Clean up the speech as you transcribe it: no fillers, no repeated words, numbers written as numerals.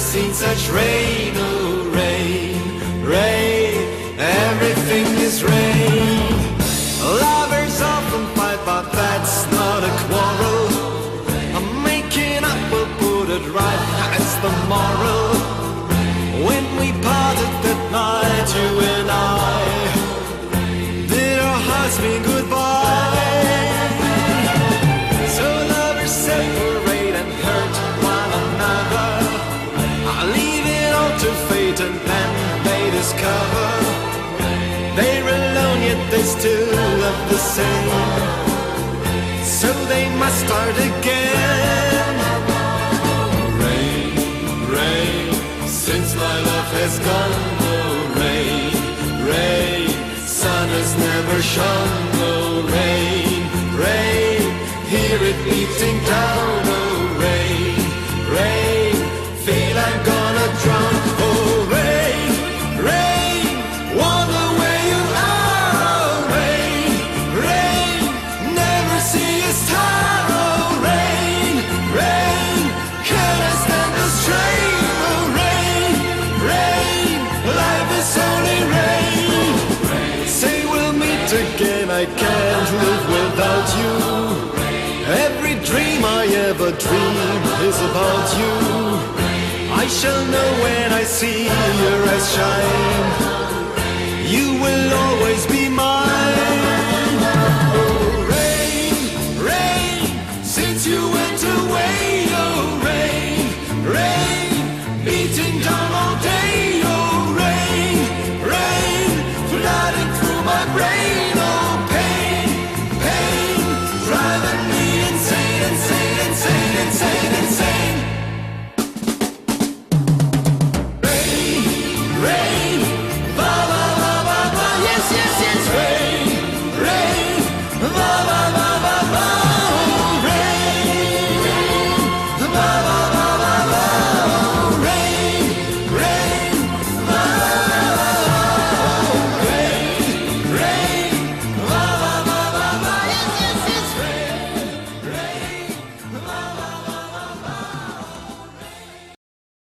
seen such rain, oh rain, rain, everything is rain. Lovers often fight, but that's not a quarrel. I'm making up, we'll put it right, that's the moral. When we parted that night, you and I, did our hearts mean goodbye? So lovers separate and hurt one another, leave it all to fate, and then they discover they're alone yet they still love the same. So they must start again. Rain, rain, since my love has gone. Oh rain, rain, sun has never shone. Oh rain, rain, hear it beating down. Oh rain, rain, feel I'm gonna drown. Oh rain, rain, wonder where you are. Oh rain, rain, never see a star. Oh rain, rain, can I stand the strain? Oh rain, rain, life is only rain. Say we'll meet again, I can't live without you. Every dream I ever dream is about you. I shall know when I see your eyes shine. You will always be mine.